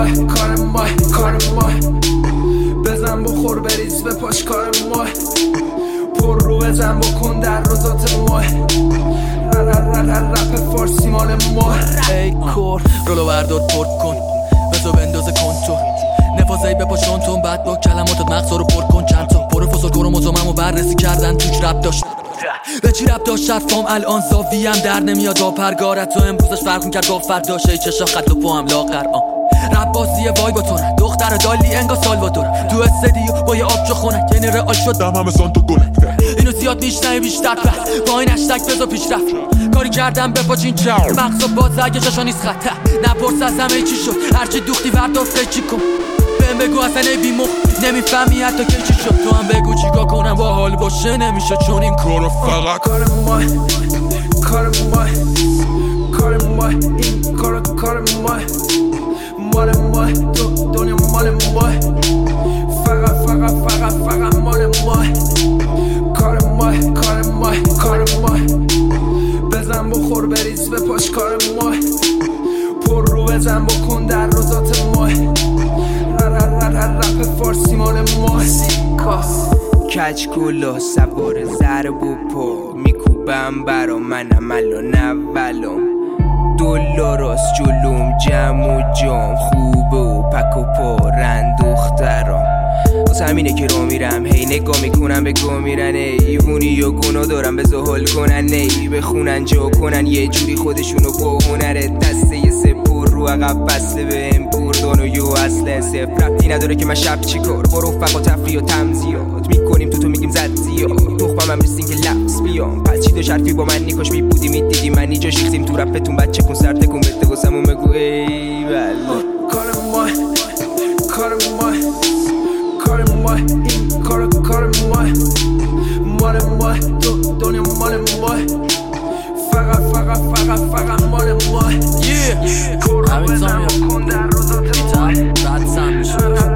کار ما بزن بخور بریز به پاش کار ما پر رو بزن بکن در روزات ما رپ فارسی مال ما ای کور رولو بردار پر کن بزو بندازه کنتور نفازهی به پاشانتون بعد با کلماتت مغزا رو پر کن چند تا پروفسور کروموزوممو بررسی کردن توش رپ داشت به چی رب داشت شفام الان زاویم در نمیاد با پرگارت تو امروزش فرق میکرد با فرداشه ای چشا خط و پا هم لاغر رب بازیه وای با تو نه دختر دالی انگا سالوادور تو استدیو با یه آبجو خونه یعنی رئال شد دم همه سانتو گله اینو زیاد میشنه بیشتر پس با این هشتگ بزا پیش رفت کاری کردم بپاچ این چه مغزا باز اگه شاشا نیست خطه نپرس از همه چی شد هرچی دوختی وردار فکر کن بهم بگو اصلا ای بیمخ نمیفهمی حتی که چی شد تو هم بگو چیکار کنم با حال باشه نمیشه چون این کارو فقط کار ما این کار ما مال ما دنیا مال ما فقط مال ما کار ما بزن بخور بریز به پاش کار ما پر رو بزن بکن در روزات ما رپ فارسی مال ما کچ کلا سوار ضرب و پا میکوبم برا منم الان اولم دلاراست جلوم جمع و جام خوبه و پک و پارن دخترام واسه همینه که رو میرم هی نگاه میکنم به گاه میرن ایوونی یا گناه دارم به زحال کنن نی بخونن جا کنن یه جوری خودشونو با هنره دسته یه سپور رو عقب بسته به ام کردان و یو اصله صفر ربطی نداره که من شب چی کار با رفق و تفریح و تمزیات میکنیم تو میگیم زد زیاد تخمم هم ریستین که لفظ بیام پس چی دو شرفی با من نیکاش میبودی میدیدی من اینجا شیختیم تو رپتون بچه کن سر تکون بده واسمون بگو ای والله کار ما این کار ما مال ما دنیا مال ما فقط مال ما همین سامیه کن در روزات ما بعد سم میشه